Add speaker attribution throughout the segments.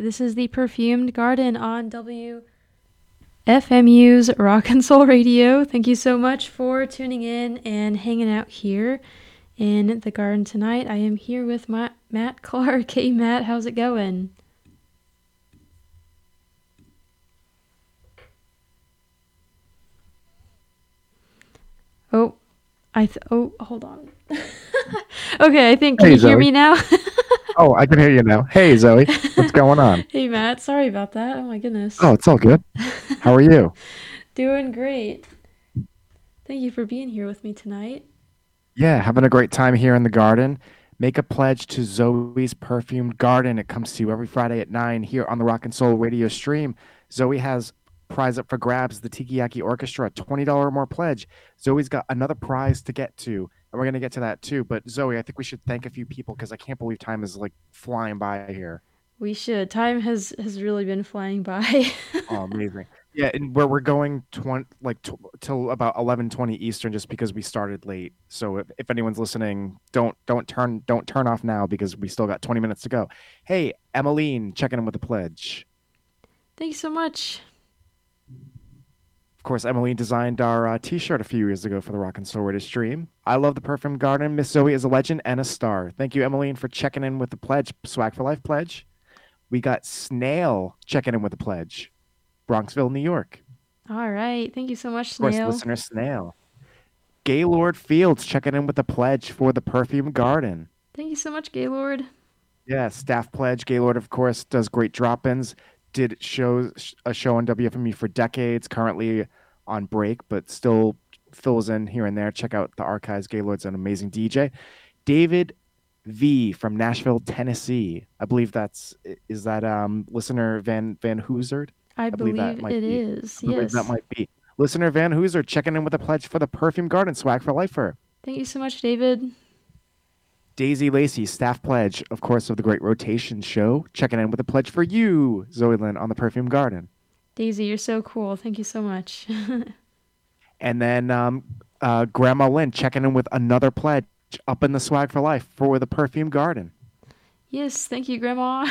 Speaker 1: This is the Perfumed Garden on WFMU's Rock and Soul Radio. Thank you so much for tuning in and hanging out here in the garden tonight. I am here with Matt Clark. Hey, Matt, how's it going? Hold on. Okay, I think, can you hear me now?
Speaker 2: Oh, I can hear you now. Hey, Zoe. What's going on?
Speaker 1: Hey, Matt. Sorry about that. Oh, my goodness.
Speaker 2: Oh, it's all good. How are you?
Speaker 1: Doing great. Thank you for being here with me tonight.
Speaker 2: Yeah, having a great time here in the garden. Make a pledge to Zoe's Perfumed Garden. It comes to you every Friday at 9 here on the Rock and Soul Radio stream. Zoe has prize up for grabs, the Tiki-Yaki Orchestra, $20 or more pledge. Zoe's got another prize to get to, and we're going to get to that too. But Zoe, I think we should thank a few people because I can't believe time is like flying by here.
Speaker 1: We should. Time has really been flying by.
Speaker 2: Oh, amazing. Yeah, and where we're going till about 11:20 Eastern, just because we started late. So if anyone's listening, don't turn off now because we still got 20 minutes to go. Hey, Emmeline, checking in with a pledge.
Speaker 1: Thanks so much.
Speaker 2: Of course, Emmeline designed our T-shirt a few years ago for the Rock and Soul Radio stream. I love the Perfumed Garden. Miss Zoe is a legend and a star. Thank you, Emmeline, for checking in with the pledge. Swag for Life pledge. We got Snail checking in with a pledge. Bronxville, New York.
Speaker 1: All right. Thank you so much, Snail.
Speaker 2: Of course, listener Snail. Gaylord Fields checking in with a pledge for the Perfumed Garden.
Speaker 1: Thank you so much, Gaylord.
Speaker 2: Yeah, staff pledge. Gaylord, of course, does great drop-ins. Did a show on WFMU for decades, currently on break, but still fills in here and there. Check out the archives. Gaylord's an amazing DJ. David V from Nashville, Tennessee. I believe is that listener Van Hooserd?
Speaker 1: I believe it is. Yes.
Speaker 2: That might be. Listener Van Hooserd checking in with a pledge for the Perfumed Garden. Swag for Lifer.
Speaker 1: Thank you so much, David.
Speaker 2: Daisy Lacey, staff pledge, of course, of the Great Rotation Show, checking in with a pledge for you, Zoe Lynn, on the Perfumed Garden.
Speaker 1: Daisy, you're so cool. Thank you so much.
Speaker 2: And then Grandma Lynn checking in with another pledge up in the Swag for Life for the Perfumed Garden.
Speaker 1: Yes, thank you, Grandma.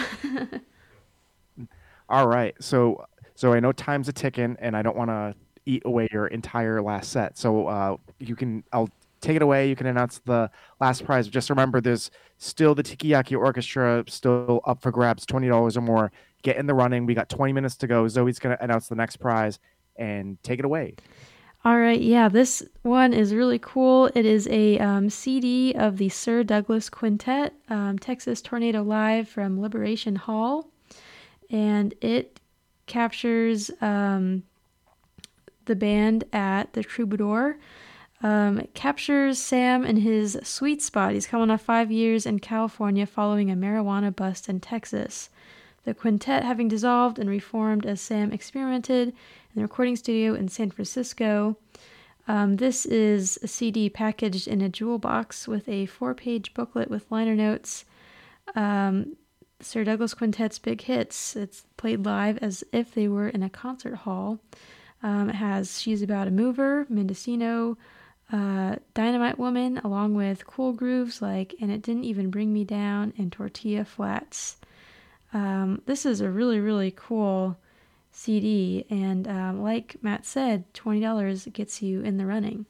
Speaker 2: All right, so I know time's a ticking, and I don't want to eat away your entire last set. So I'll take it away. You can announce the last prize. Just remember, there's still the Tiki-Yaki Orchestra still up for grabs, $20 or more. Get in the running. We got 20 minutes to go. Zoe's going to announce the next prize and take it away.
Speaker 1: All right. Yeah, this one is really cool. It is a CD of the Sir Douglas Quintet, Texas Tornado Live from Liberation Hall. And it captures the band at the Troubadour. It captures Sam in his sweet spot. He's coming off 5 years in California following a marijuana bust in Texas. The quintet having dissolved and reformed as Sam experimented in the recording studio in San Francisco. This is a CD packaged in a jewel box with a 4-page booklet with liner notes. Sir Douglas Quintet's big hits. It's played live as if they were in a concert hall. It has She's About a Mover, Mendocino, Dynamite Woman, along with cool grooves like And It Didn't Even Bring Me Down and Tortilla Flats. This is a really, really cool CD, and like Matt said, $20 gets you in the running.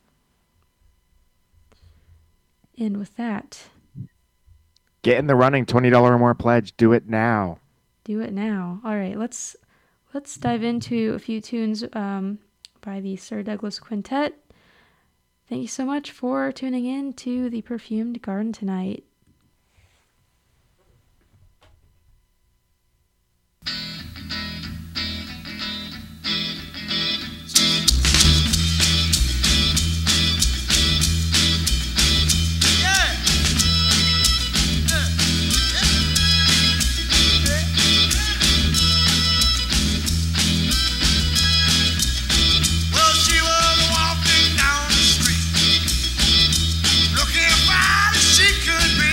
Speaker 1: And with that,
Speaker 2: get in the running, $20 or more pledge. Do it now.
Speaker 1: Do it now. All right, let's dive into a few tunes by the Sir Douglas Quintet. Thank you so much for tuning in to the Perfumed Garden tonight.
Speaker 3: She could be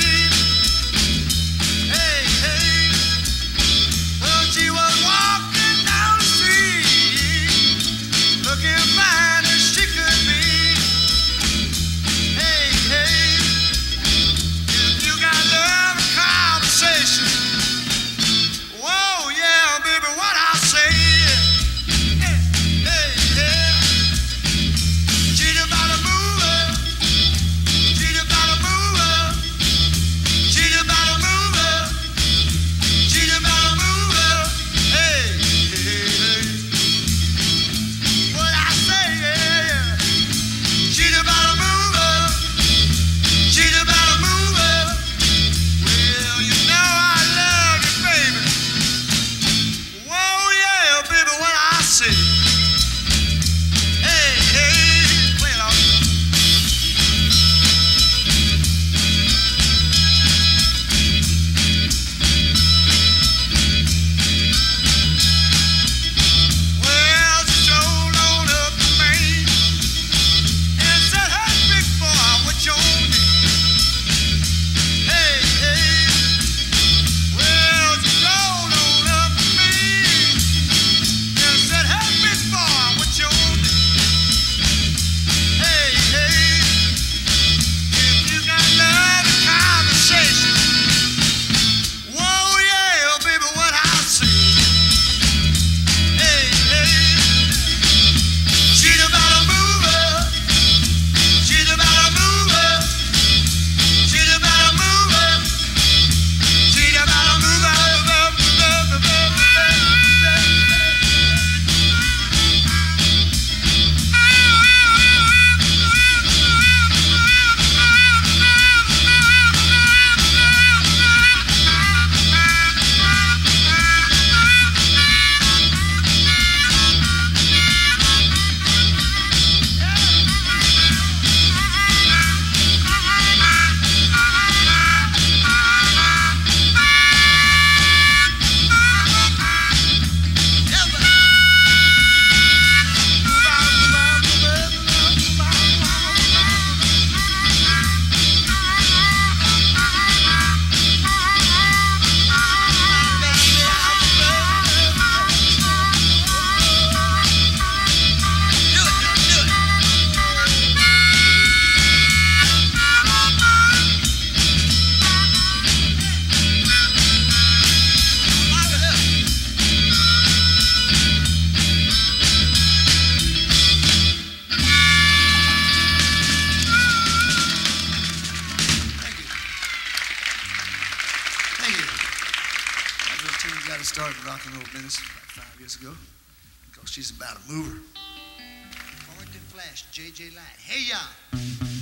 Speaker 3: rock and roll business about 5 years ago because she's about a mover. Farmington Flash, J.J. Light. Hey, y'all.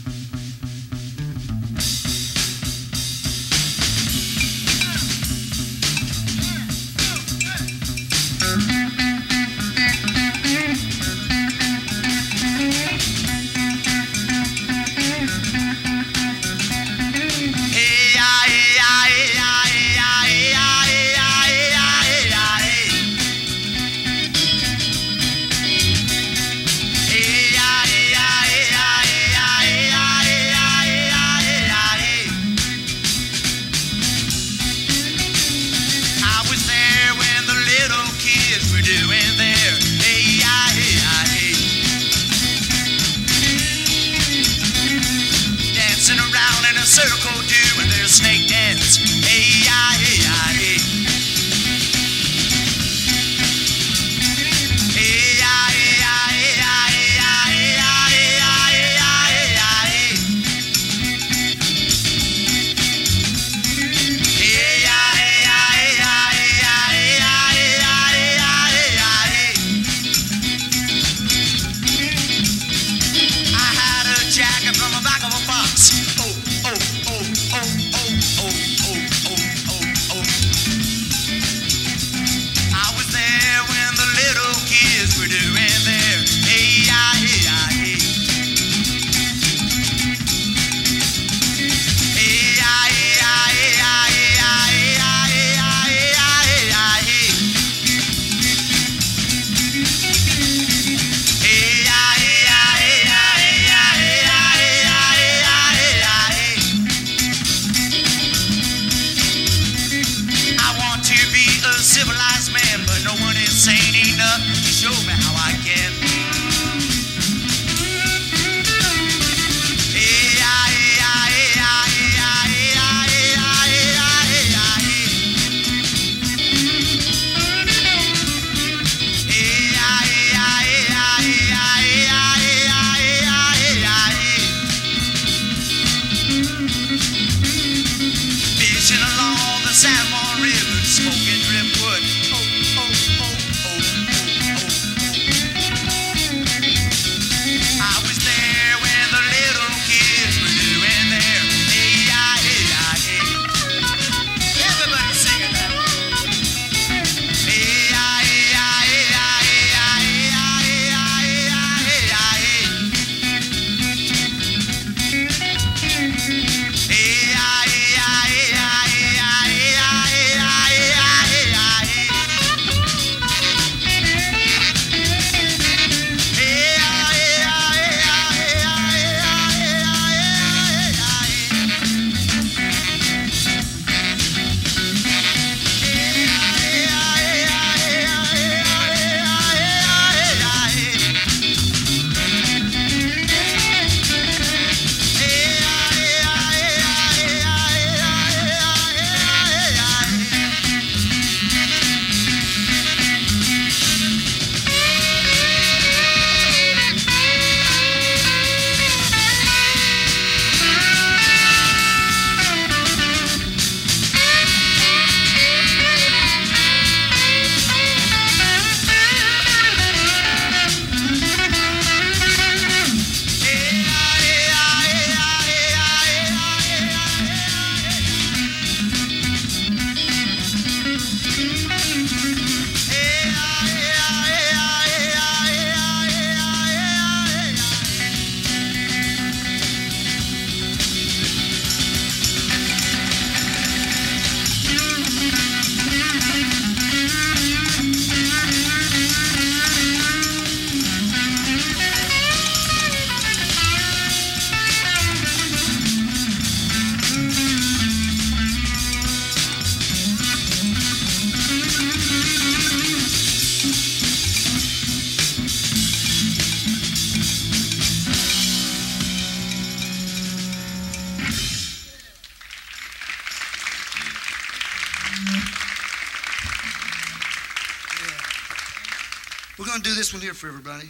Speaker 3: We're going to do this one here for everybody.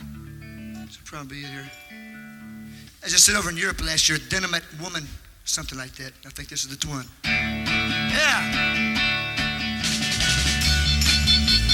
Speaker 3: So probably be here. I just said over in Europe last year, Dynamite Woman, something like that. I think this is the one. Yeah.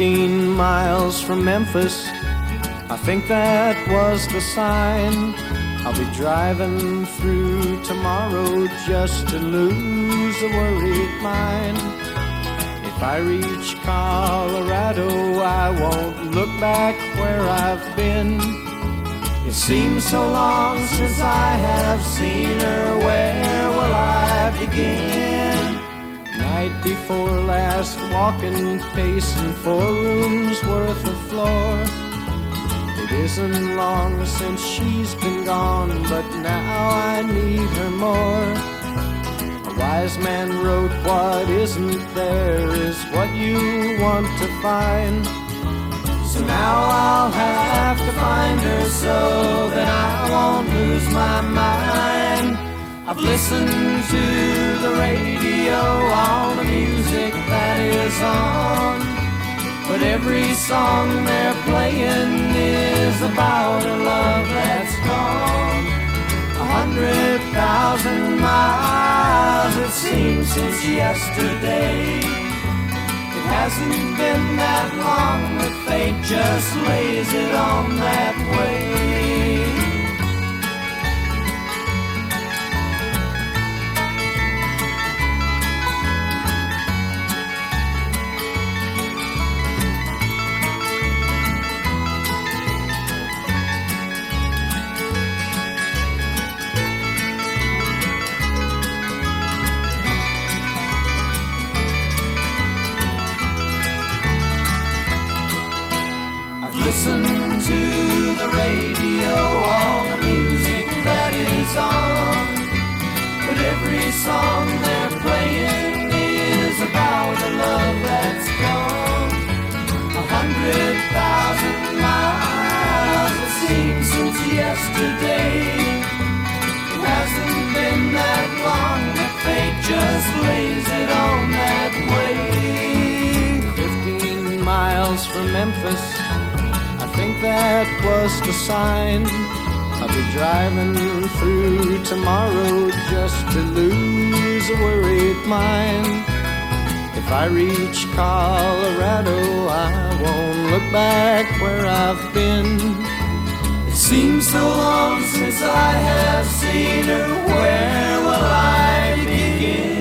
Speaker 4: 15 miles from Memphis, I think that was the sign. I'll be driving through tomorrow just to lose a worried mind. If I reach Colorado, I won't look back where I've been. It seems so long since I have seen her, where will I begin? Night before last, walking, pacing 4 rooms worth of floor. It isn't long since she's been gone, but now I need her more. A wise man wrote, what isn't there is what you want to find. So now I'll have to find her so that I won't lose my mind. I've listened to the radio, all the music that is on, but every song they're playing is about a love that's gone. 100,000 miles it seems since yesterday. It hasn't been that long, but fate just lays it on that way. Listen to the radio, all the music that is on, but every song they're playing is about a love that's gone. 100,000 miles it seems since yesterday. It hasn't been that long, but fate just lays it on that way. 15 miles from Memphis, I think that was the sign. I'll be driving through tomorrow just to lose a worried mind. If I reach Colorado, I won't look back where I've been. It seems so long since I have seen her, where will I begin?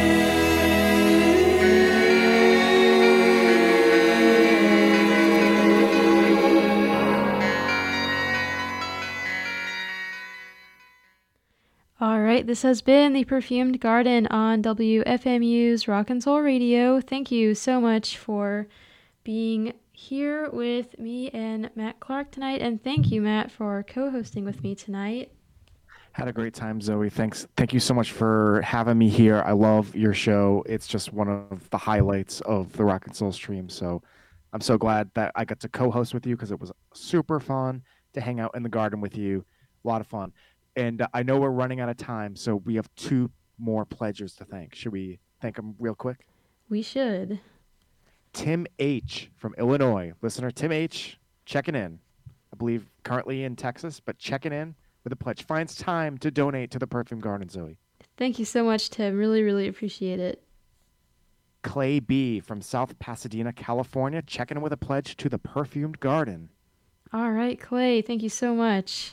Speaker 1: All right, this has been The Perfumed Garden on WFMU's Rock and Soul Radio. Thank you so much for being here with me and Matt Clark tonight, and thank you, Matt, for co-hosting with me tonight.
Speaker 2: Had a great time, Zoe. Thank you so much for having me here. I love your show. It's just one of the highlights of the Rock and Soul stream. So I'm so glad that I got to co-host with you because it was super fun to hang out in the garden with you. A lot of fun. And I know we're running out of time, so we have 2 more pledgers to thank. Should we thank them real quick?
Speaker 1: We should.
Speaker 2: Tim H. from Illinois. Listener Tim H. checking in. I believe currently in Texas, but checking in with a pledge. Finds time to donate to the Perfume Garden, Zoe.
Speaker 1: Thank you so much, Tim. Really, really appreciate it.
Speaker 2: Clay B. from South Pasadena, California, checking in with a pledge to the Perfumed Garden.
Speaker 1: All right, Clay. Thank you so much.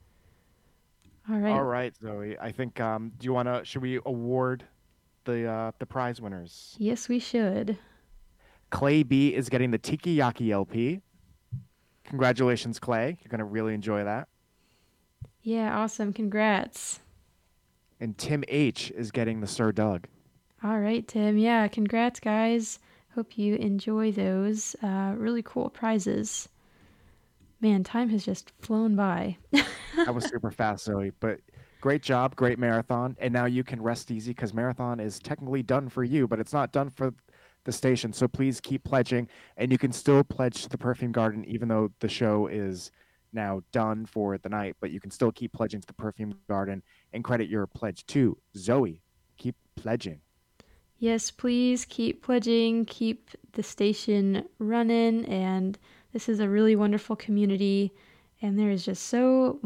Speaker 1: All right,
Speaker 2: Zoe. I think. Should we award the prize winners?
Speaker 1: Yes, we should.
Speaker 2: Clay B is getting the Tiki Yaki LP. Congratulations, Clay. You're gonna really enjoy that.
Speaker 1: Yeah, awesome. Congrats.
Speaker 2: And Tim H is getting the Sir Doug.
Speaker 1: All right, Tim. Yeah, congrats, guys. Hope you enjoy those really cool prizes. Man, time has just flown by.
Speaker 2: That was super fast, Zoe. But great job, great marathon. And now you can rest easy because marathon is technically done for you, but it's not done for the station. So please keep pledging. And you can still pledge to the Perfume Garden, even though the show is now done for the night. But you can still keep pledging to the Perfume Garden and credit your pledge to Zoe. Keep pledging.
Speaker 1: Yes, please keep pledging. Keep the station running. And this is a really wonderful community, and there is just so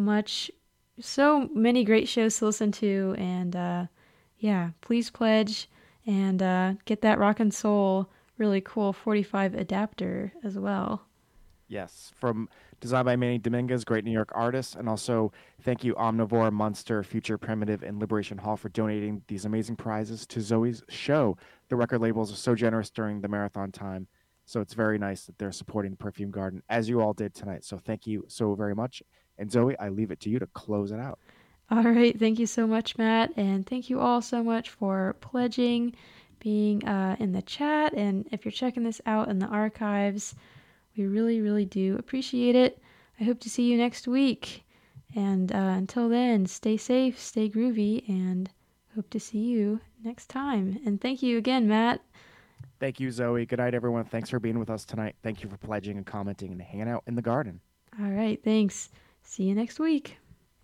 Speaker 1: many great shows to listen to, and yeah, please pledge and get that rock and soul really cool 45 adapter as well.
Speaker 2: Yes, from designed by Manny Dominguez, great New York artist. And also thank you Omnivore, Munster, Future Primitive, and Liberation Hall for donating these amazing prizes to Zoe's show. The record labels are so generous during the marathon time. So it's very nice that they're supporting Perfume Garden, as you all did tonight. So thank you so very much. And Zoe, I leave it to you to close it out.
Speaker 1: All right. Thank you so much, Matt. And thank you all so much for pledging, being in the chat. And if you're checking this out in the archives, we really, really do appreciate it. I hope to see you next week. And until then, stay safe, stay groovy, and hope to see you next time. And thank you again, Matt.
Speaker 2: Thank you, Zoe. Good night, everyone. Thanks for being with us tonight. Thank you for pledging and commenting and hanging out in the garden.
Speaker 1: All right. Thanks. See you next week.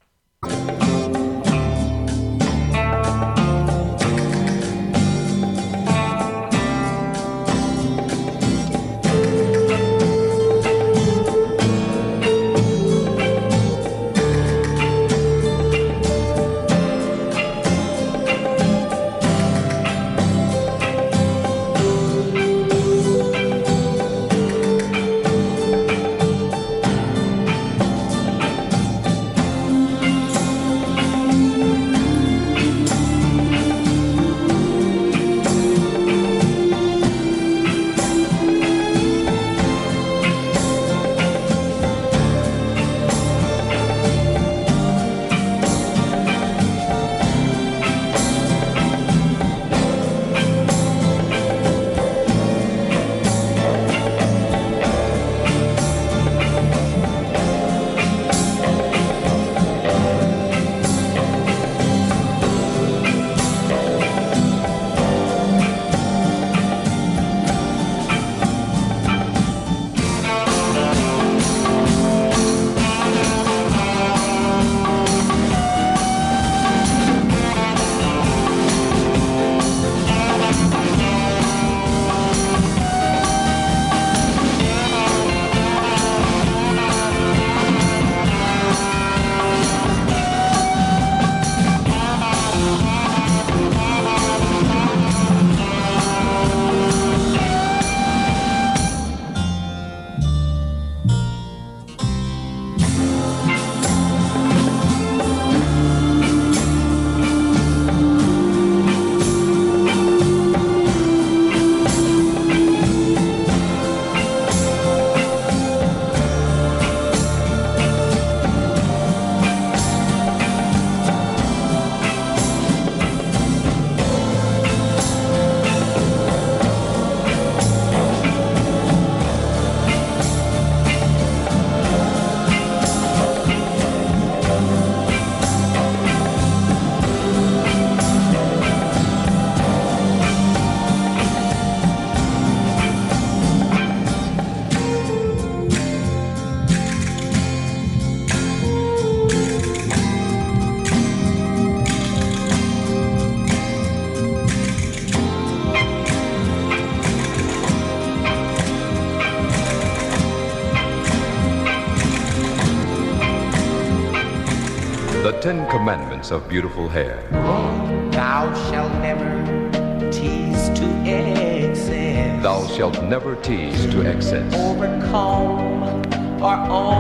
Speaker 5: The 10 Commandments of Beautiful Hair.
Speaker 6: Thou shalt never tease to excess.
Speaker 5: Thou shalt never tease to excess.
Speaker 6: Overcomb or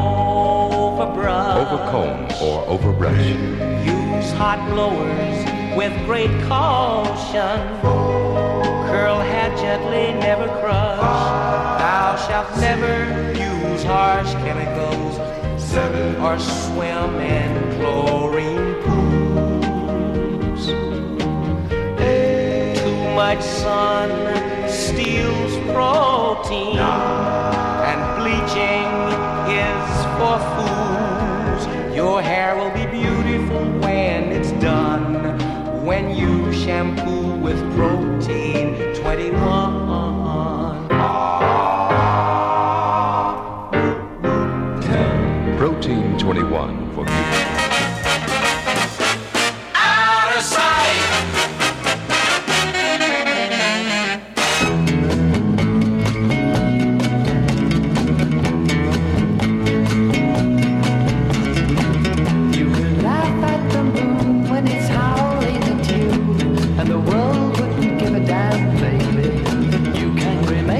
Speaker 6: overbrush.
Speaker 5: Overcomb or overbrush.
Speaker 6: Use hot blowers with great caution. Curl hair gently, never crush. Thou shalt never use harsh chemicals. 7. Or swim in chlorine pools. 8. Too much sun steals protein. 9. And bleaching is for fools. Your hair will be beautiful when it's done. When you shampoo with Protein 21.
Speaker 5: Protein 21 for beauty.
Speaker 6: Out of sight.
Speaker 7: You could laugh at the moon when it's howling at you, and the world wouldn't give a damn, baby. You can remember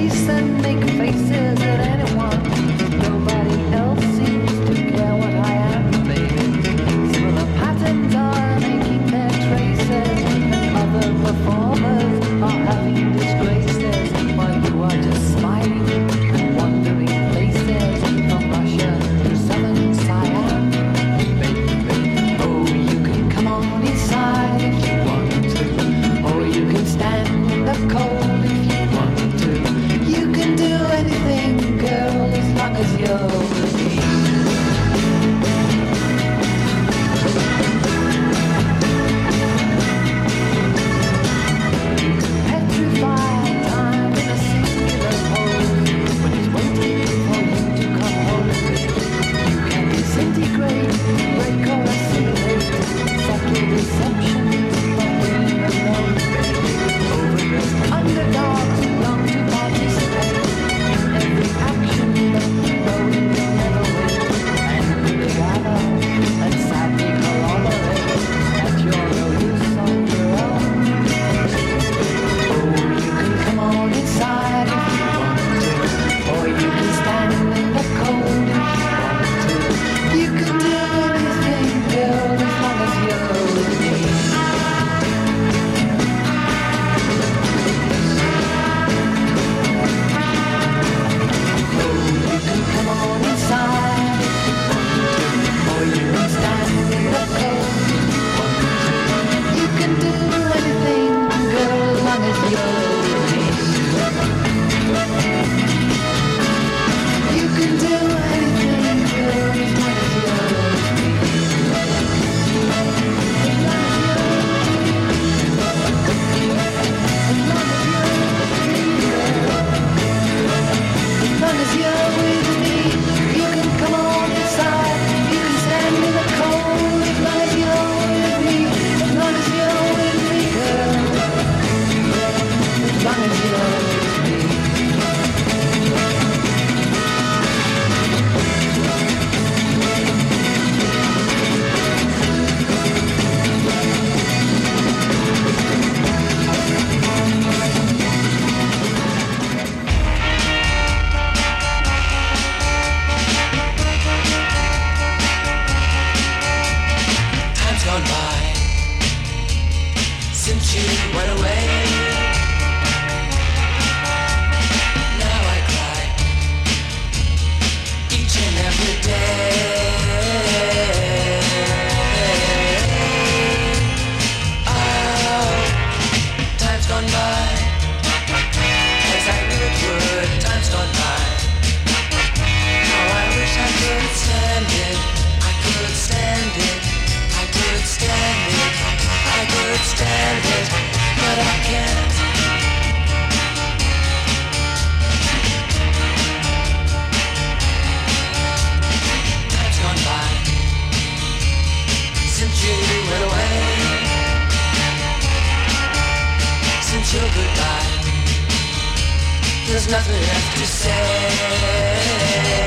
Speaker 8: there's nothing left to say.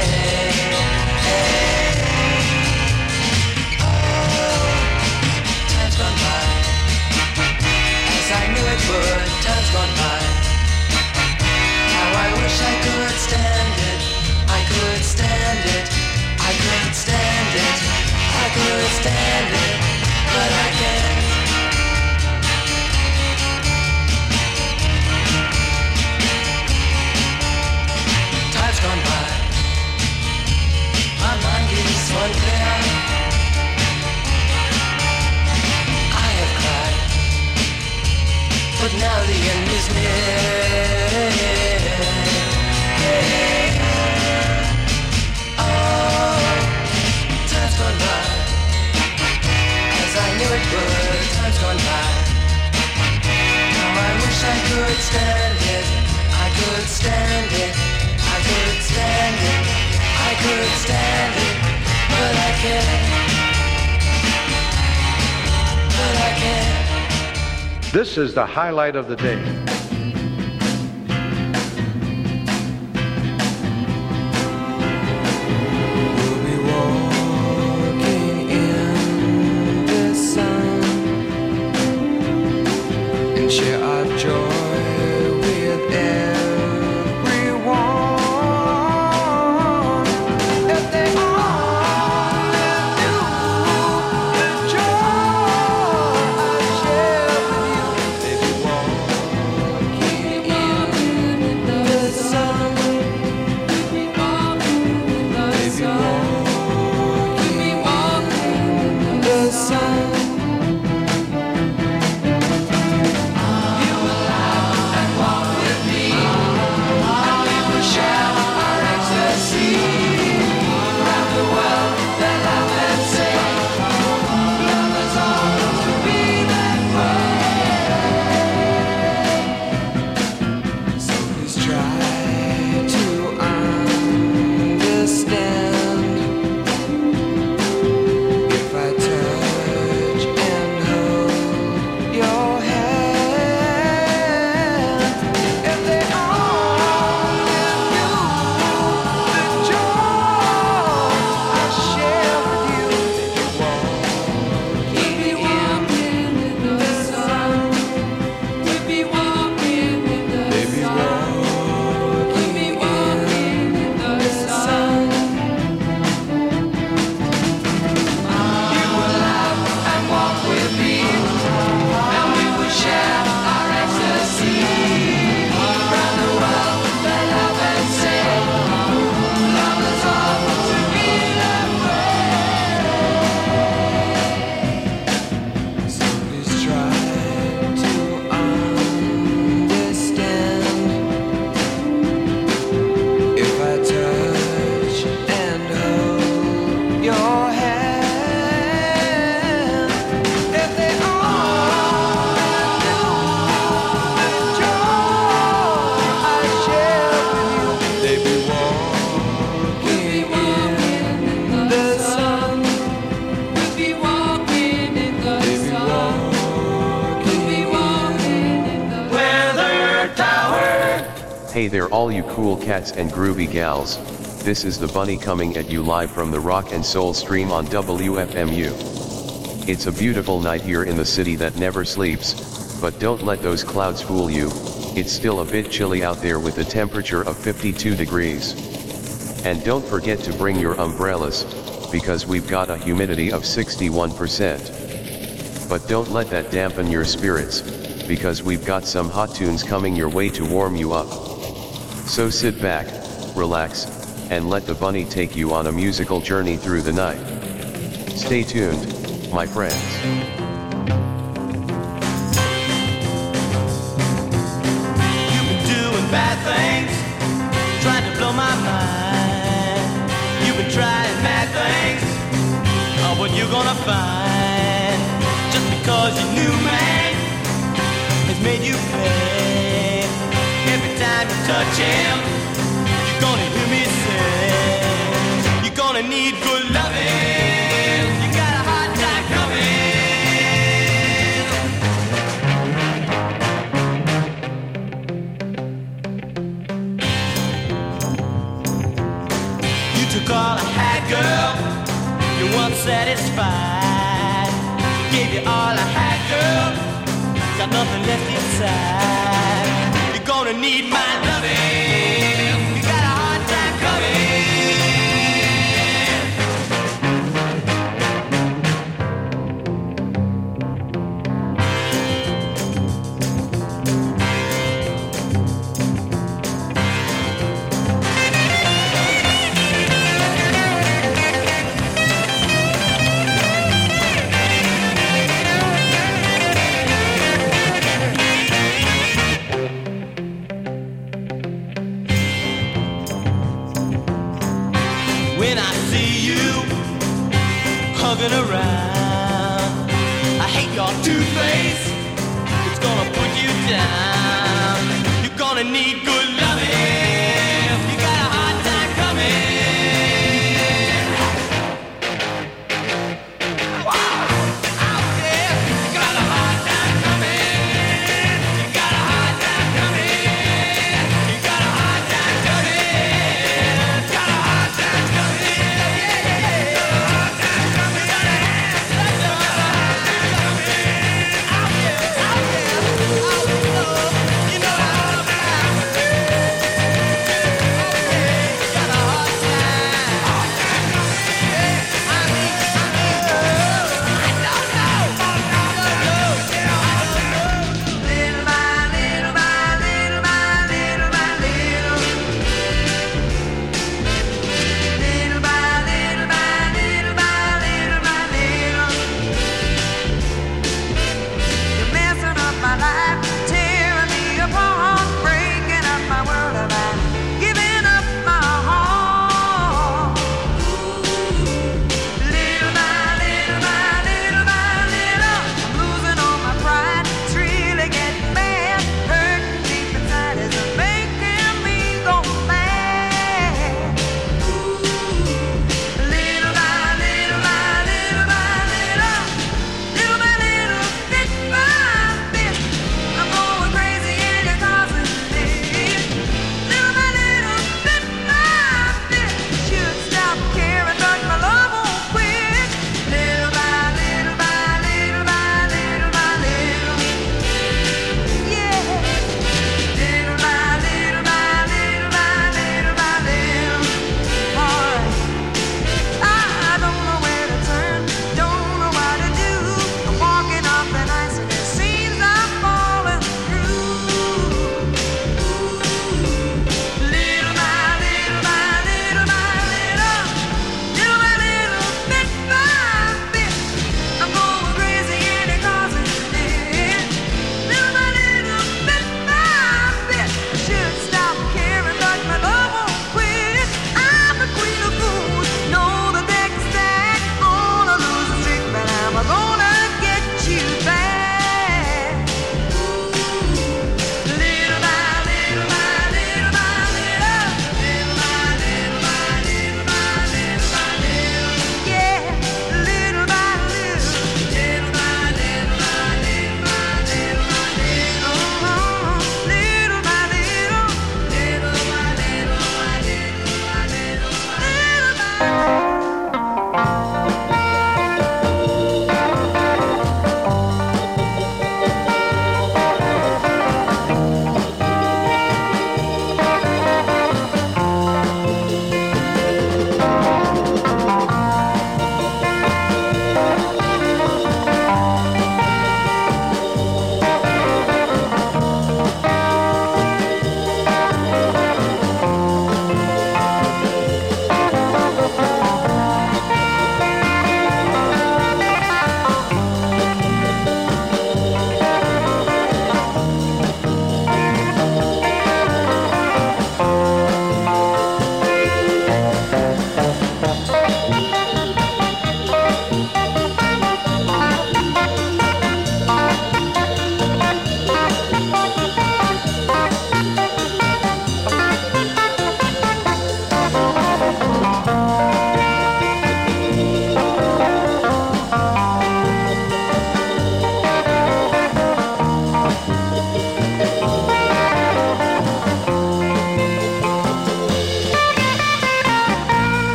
Speaker 8: Time's gone by, as I knew it would. Time's gone by. How I wish I could stand it. I could stand it. I could stand it. I could stand it, but I can't. Time's gone by. My mind is unclear. I have cried, but now the end is near. Oh, time's gone by, as I knew it would. Time's gone by. Now I wish I could stand it. I could stand it. I could stand it. I could stand it, but I can't. But I can't.
Speaker 9: This is the highlight of the day.
Speaker 8: We'll be walking in the sun and share our joy with everyone. If they only knew the joy I share with you. They'd be walking in the sun. They'd be walking in the sun. You will laugh and walk with me, and we will share our ecstasy. Around the world, they'll laugh and say, love is always to be that way. So please try to understand. If I touch and hold your hand, if they only knew the joy I share with you, they'd be walking in the sun. We'd be walking in the sun. We'd be walking in the sun. You will laugh and walk with me, and we will share our ecstasy. Around the world, they laugh and say, love is always to be that way. So please try to understand. If I touch and hold your hand, if they only knew the joy I share with you, they'd be walking in the sun. We'd be walking in the sun. We'd be walking in the weather tower.
Speaker 10: Hey there all you cool cats and groovy gals, this is the Bunny coming at you live from the Rock and Soul stream on WFMU. It's a beautiful night here in the city that never sleeps, but don't let those clouds fool you, it's still a bit chilly out there with a temperature of 52 degrees. And don't forget to bring your umbrellas, because we've got a humidity of 61%. But don't let that dampen your spirits, because we've got some hot tunes coming your way to warm you up. So sit back, relax, and let the Bunny take you on a musical journey through the night. Stay tuned, my friends.
Speaker 6: You've been doing bad things, trying to blow my mind. You've been trying mad things, oh, what you gonna find? Just because your new man has made you pay. Every time you touch him, you're gonna hear me say, you're gonna need good loving. You got a hard time coming. all I had, girl. You weren't satisfied. Gave you all I had, girl. Got nothing left inside. You're gonna need my loving. You got a hard time coming. When I see you hugging around, I hate your two-face. It's gonna put you down. You're gonna need good loving. You got a hard time coming. Out there, you got a hard time coming. You got a hard time coming. You got a hard time coming. Got a hard time coming. You know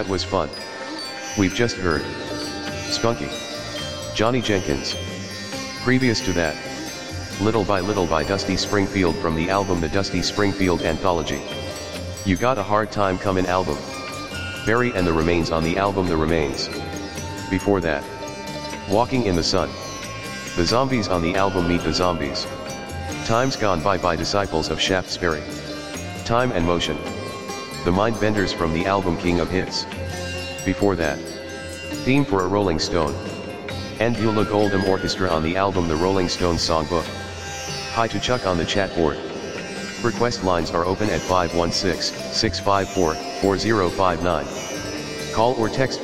Speaker 10: was fun. We've just heard Spunky, Johnny Jenkins. Previous to that, Little by Dusty Springfield from the album The Dusty Springfield Anthology. You Got a Hard Time Comin' album. Barry and the Remains on the album The Remains. Before that, Walking in the Sun. The Zombies on the album Meet the Zombies. Times Gone by Disciples of Shaftesbury. Time and Motion. The Mindbenders from the album King of Hits. Before that, Theme for a Rolling Stone. And Beulah Goldham Orchestra on the album The Rolling Stones Songbook. Hi to Chuck on the chat board. Request lines are open at 516-654-4059. Call or text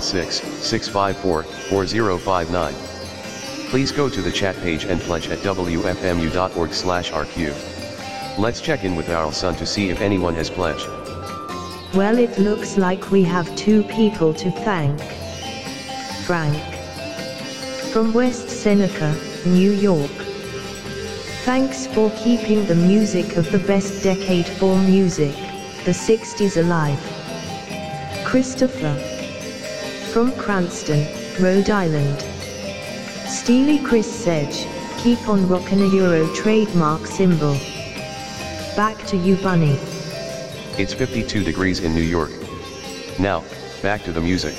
Speaker 10: 516-654-4059. Please go to the chat page and pledge at wfmu.org/rq. Let's check in with our son to see if anyone has pledged.
Speaker 11: Well, it looks like we have two people to thank. Frank from West Seneca, New York. Thanks for keeping the music of the best decade for music, the 60s, alive. Christopher from Cranston, Rhode Island. Steely Chris Sedge, keep on rockin' a Euro trademark symbol. Back to you, Bunny.
Speaker 10: It's 52 degrees in New York. Now, back to the music.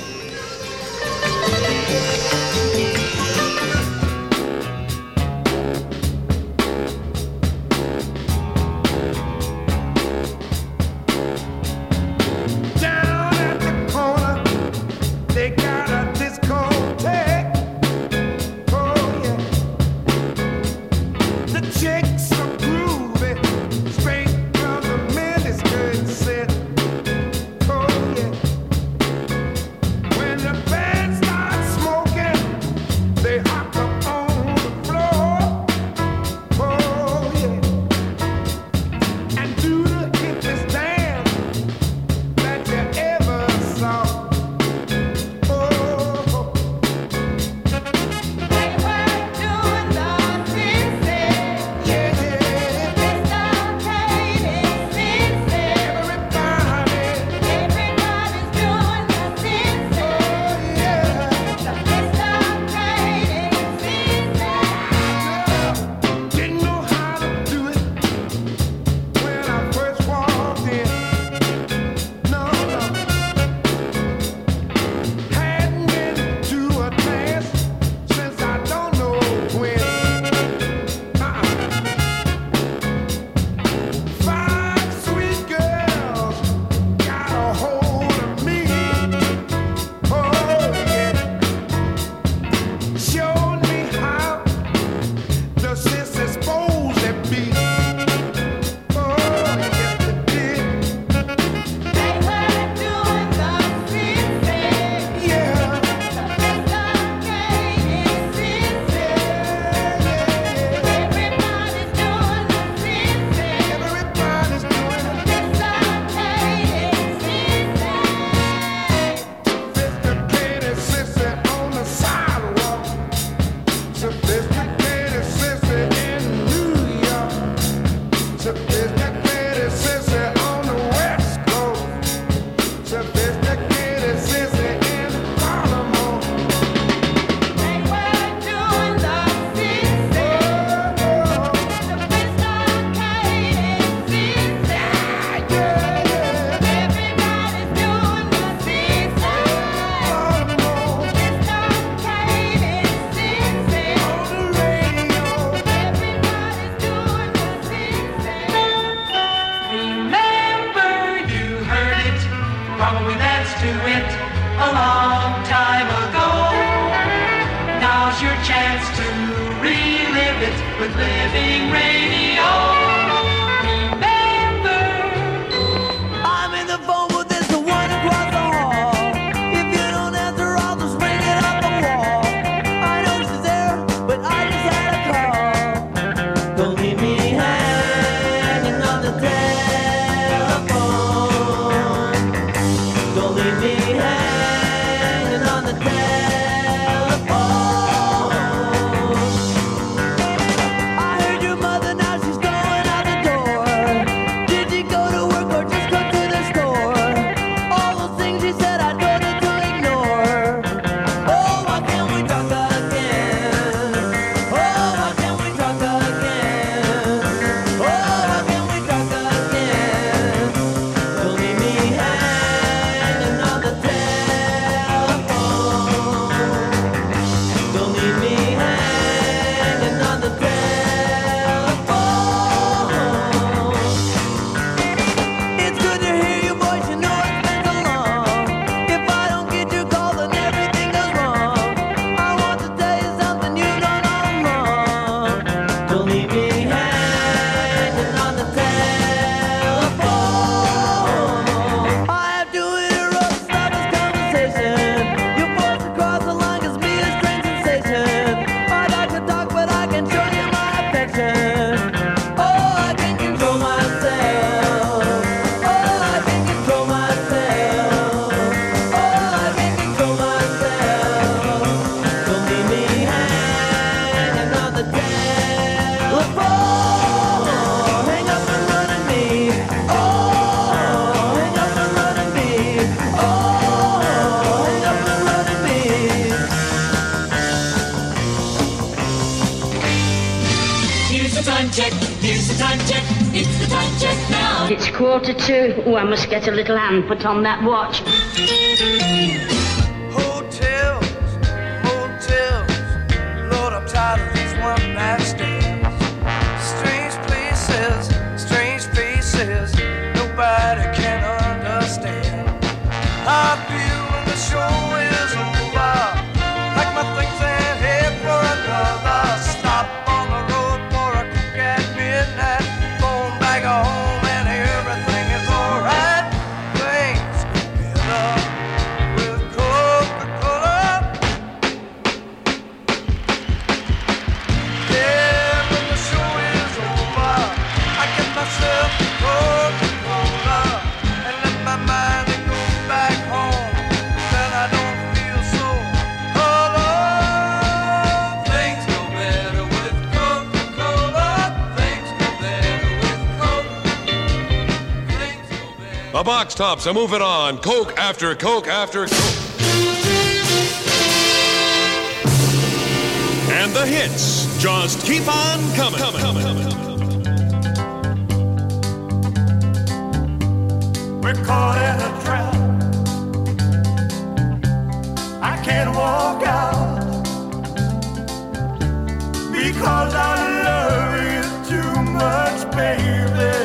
Speaker 12: I heard your mother, now she's time check. Here's the time check. It's the time check now.
Speaker 13: It's 1:45. Oh, I must get a little hand put on that watch.
Speaker 8: Hotels, motels, Lord, I'm tired of these one-night stands. Strange places, strange faces, nobody can understand. I feel when the show is over, like my things ain't here for another. Stop on the road for a cook at midnight, going back home and everything is alright. Things get better with Coca-Cola. Yeah, when the show is over, I get myself a Coca-Cola and let my mind go back home. Then I don't feel so alone. Things go better with Coca-Cola. Things go better with Coke. Things go better.
Speaker 14: The box tops are moving on. Coke after Coke after Coke. And the hits just keep on coming.
Speaker 8: We're caught in a trap. I can't walk out because I love you too much, baby.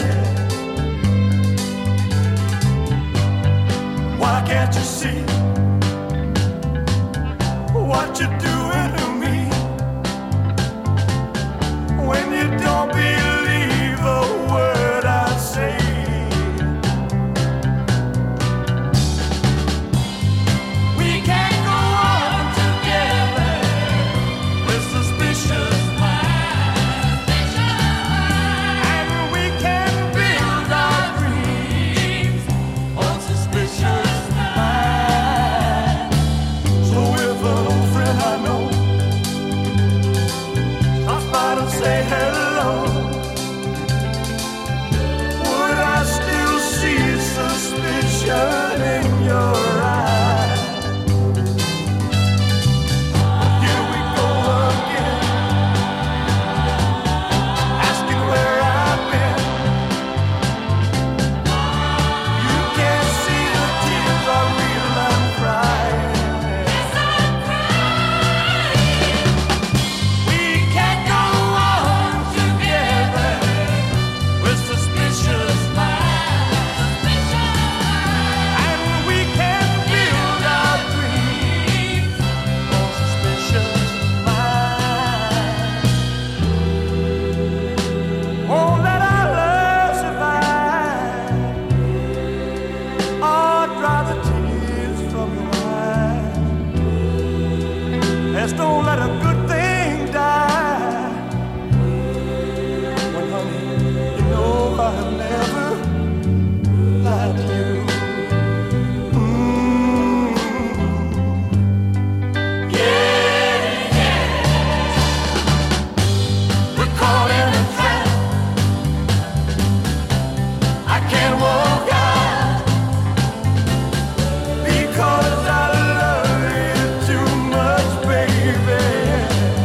Speaker 8: Why can't you see what you're doing to me when you don't believe a word I say? We can't go on together with suspicious minds, and we can build our dreams on suspicious minds. So if an old friend I know stops by to say hello, would I still see suspicion in your eyes? Here we go again, asking where I've been. You can't see the tears are real, I'm crying. We can't go on together with suspicious minds, and we can build our dreams on suspicious minds. Won't let our love survive, or dry the tears from your eyes. Let's don't let a good thing die. When honey, you know I've never lied to you. Yeah, yeah. We're caught in a trap. I can't walk out because I love you too much, baby.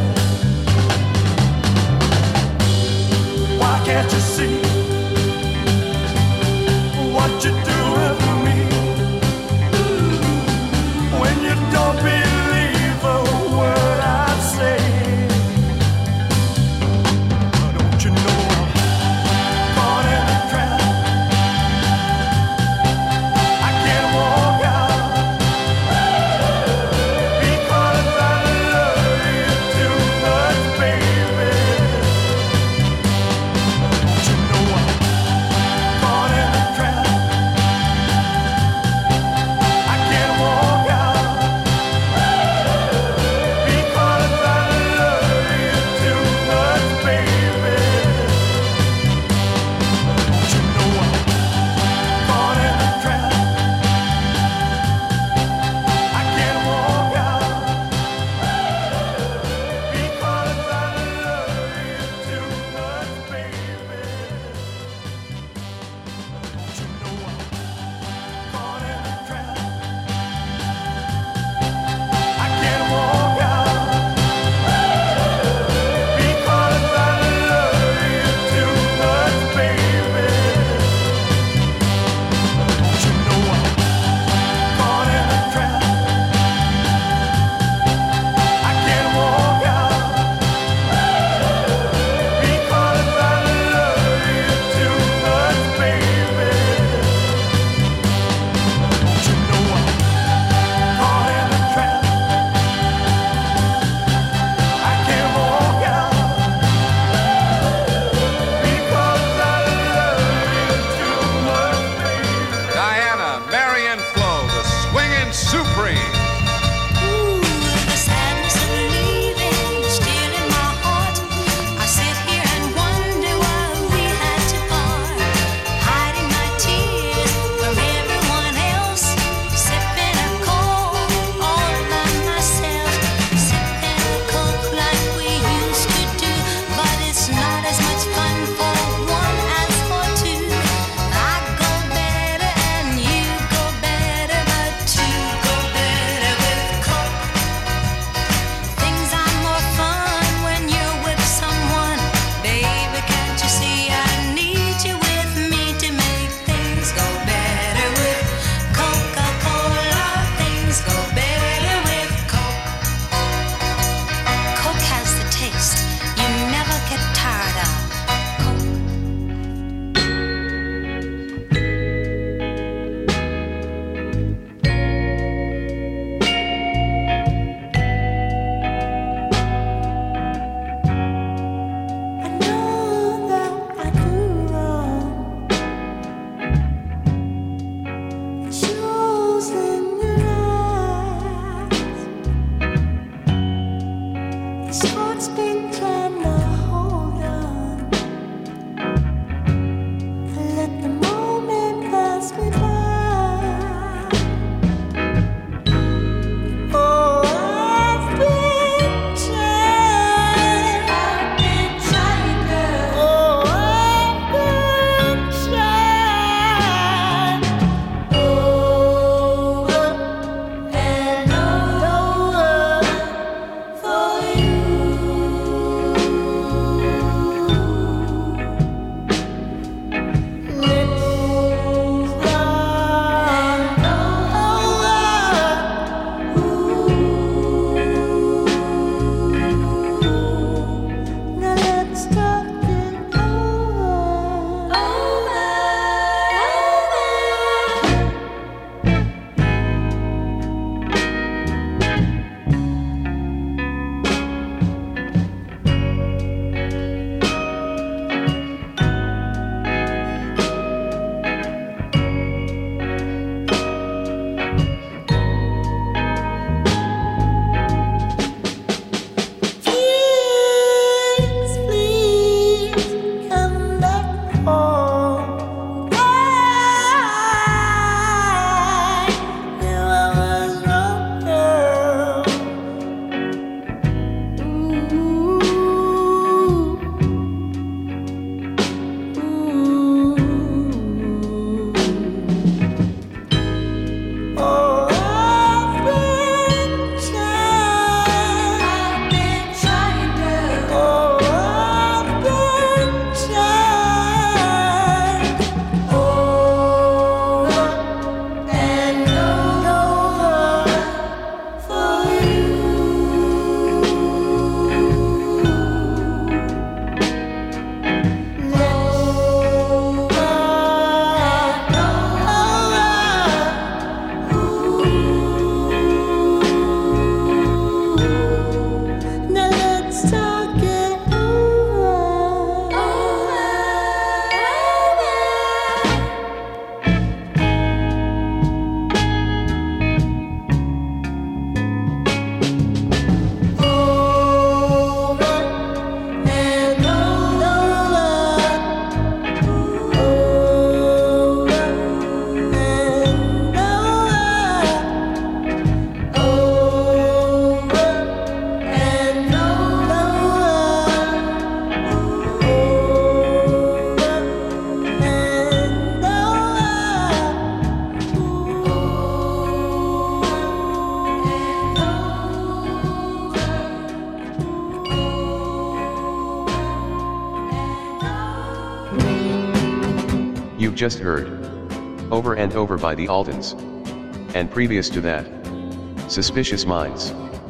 Speaker 10: You've just heard Over and Over by the Altons. And previous to that, Suspicious Minds,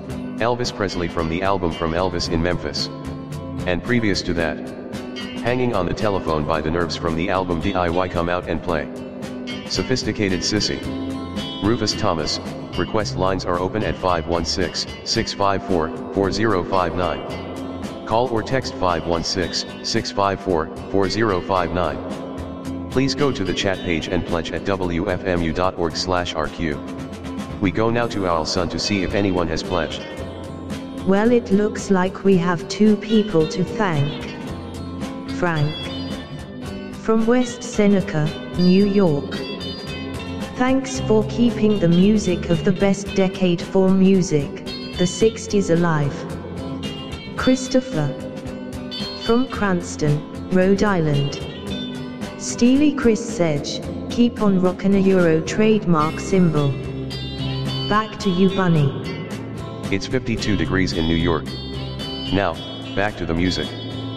Speaker 10: Elvis Presley from the album From Elvis in Memphis. And previous to that, Hanging on the Telephone by The Nerves from the album DIY Come Out and Play. Sophisticated Sissy. Rufus Thomas. Request lines are open at 516-654-4059. Call or text 516-654-4059. Please go to the chat page and pledge at wfmu.org/RQ. We go now to Owl Sun to see if anyone has pledged.
Speaker 11: Well, it looks like we have two people to thank. Frank. From West Seneca, New York. Thanks for keeping the music of the best decade for music, the 60s alive. Christopher. From Cranston, Rhode Island. Steely Chris Sedge, keep on rockin' a Euro trademark symbol. Back to you, Bunny.
Speaker 10: It's 52 degrees in New York. Now, back to the music.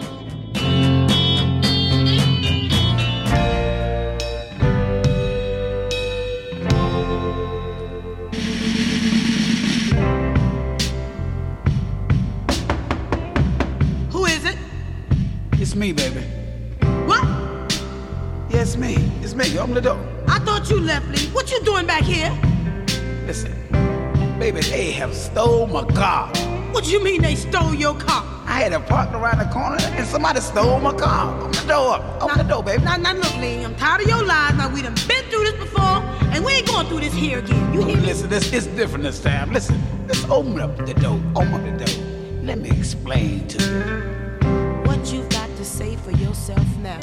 Speaker 15: Who is it?
Speaker 16: It's me, baby.
Speaker 15: What?
Speaker 16: Yeah, it's me. It's me. Open the door.
Speaker 15: I thought you left, Lee. What you doing back here?
Speaker 16: Listen, baby, they have stole my car.
Speaker 15: What do you mean they stole your car?
Speaker 16: I had it parked around the corner and somebody stole my car. Open the door up. Open the door, baby.
Speaker 15: Now, look, Lee, I'm tired of your lies. Now, we done been through this before, and we ain't going through this here again. You hear me?
Speaker 16: Listen, it's different this time. Listen, open up the door. Open up the door. Let me explain to you.
Speaker 15: What you've got to say for yourself now.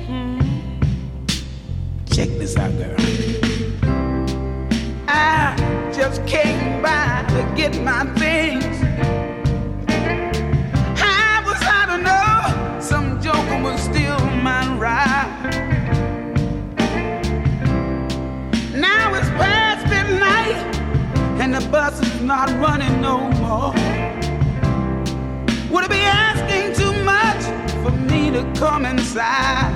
Speaker 16: Check this out, girl. I just came by to get my things. I was out to know some joker was still my ride. Now it's past midnight and the bus is not running no more. Would it be asking too much for me to come inside?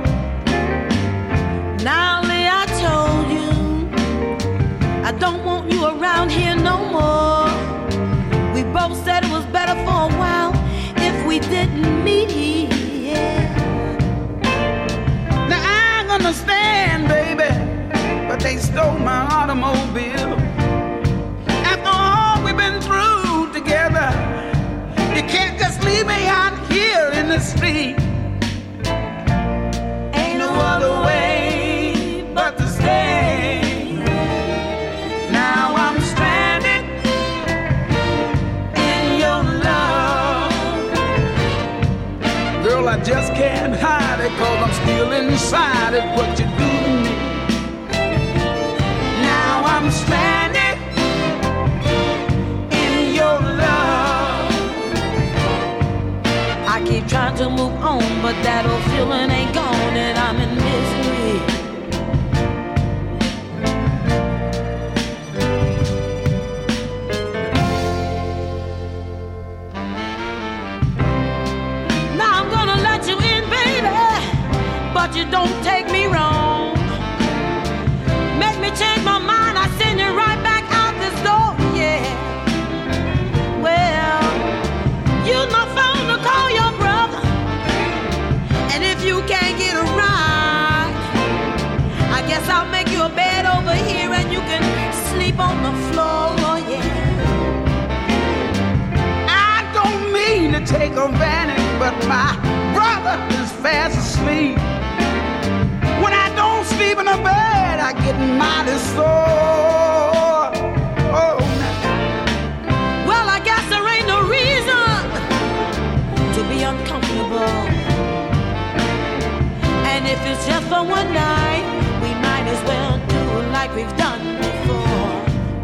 Speaker 15: Now, Lee, I told you I don't want you around here no more. We both said it was better for a while if we didn't meet here.
Speaker 16: Now I understand, baby, but they stole my automobile. After all we've been through together, you can't just leave me out here in the street. Ain't no other way but to stay. Now I'm stranded in your love. Girl, I just can't hide it, 'cause I'm still inside it, what you do to me. Now I'm stranded in your love.
Speaker 15: I keep trying to move on, but that old feeling ain't gone, and I'm in misery. Now I'm gonna let you in, baby, but you don't take me wrong. Make me change my mind, I send you right back out this door, yeah. Well, use my phone to call your brother, and if you can't get a ride, I guess I'll make you a bed over here and you can sleep on the floor, yeah.
Speaker 16: I don't mean to take advantage, but my brother is fast asleep. When I don't sleep in the bed, I get mighty sore. Oh,
Speaker 15: Well, I guess there ain't no reason to be uncomfortable. And if it's just for one night, we might as well do like we've done before.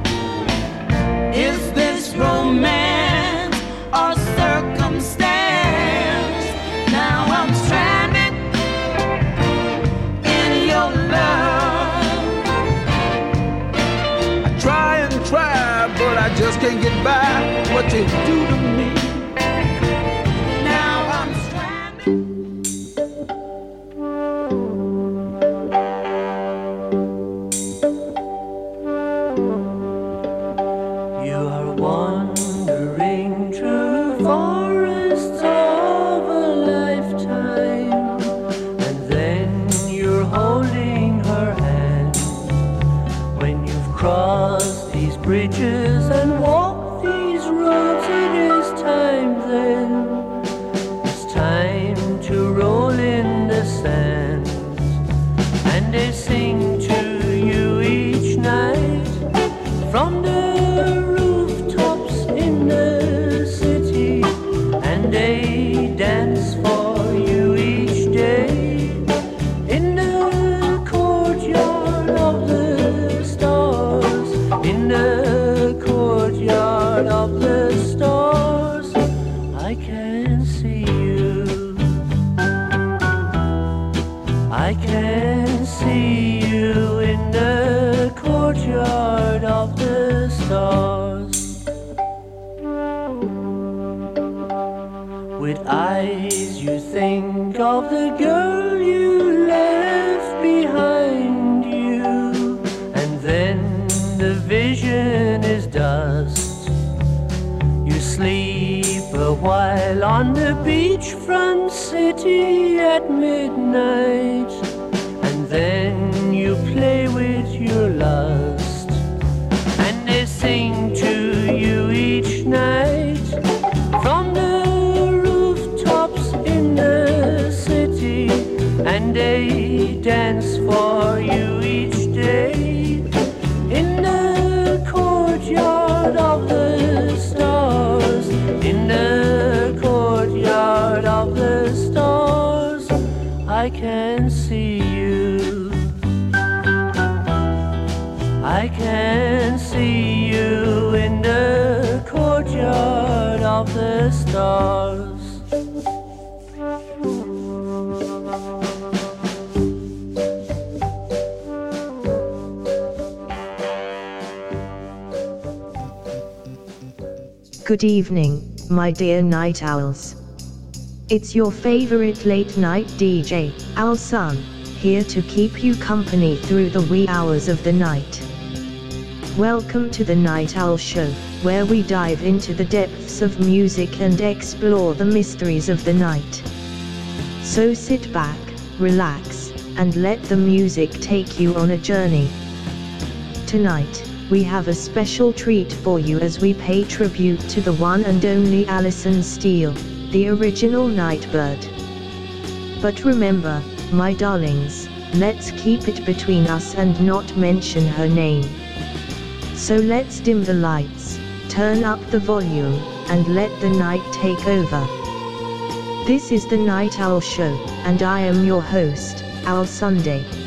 Speaker 15: Is this romance or circumstance? Now I'm stranded in your love.
Speaker 16: I try and try, but I just can't get by what you do to me.
Speaker 15: Now I'm stranded.
Speaker 7: You are wandering through forests of a lifetime, and then you're holding her hand. When you've crossed these bridges and walked these roads, it is time then. It's time to roll in the sand, and they sing to you each night from the rooftops in the city, and they dance for you each day in the courtyard of the stars, in the courtyard of the stars. I can see you, I can see you in the courtyard of the stars. With eyes you think of the girl you left behind you, and then the vision is dust. You sleep a while on the beachfront city at midnight, and then you play with your lust, and they sing to you each night from the rooftops in the city, and they dance for you each day in the courtyard of the stars, in the I can see you. I can see you in the courtyard of the stars.
Speaker 11: Good evening, my dear night owls. It's your favorite late night DJ, Owl Sun, here to keep you company through the wee hours of the night. Welcome to the Night Owl Show, where we dive into the depths of music and explore the mysteries of the night. So sit back, relax, and let the music take you on a journey. Tonight, we have a special treat for you as we pay tribute to the one and only Alison Steele, the original Nightbird. But remember, my darlings, let's keep it between us and not mention her name. So let's dim the lights, turn up the volume, and let the night take over. This is the Night Owl Show, and I am your host, Owl Sunday.